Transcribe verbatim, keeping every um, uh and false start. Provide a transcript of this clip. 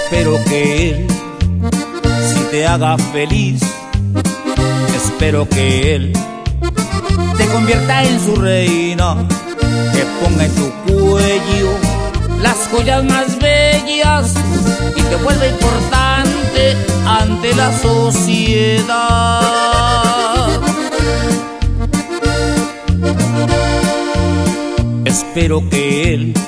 Espero que él sí te haga feliz. Espero que él te convierta en su reina, que ponga en tu cuello las joyas más bellas y te vuelva importante ante la sociedad. Espero que él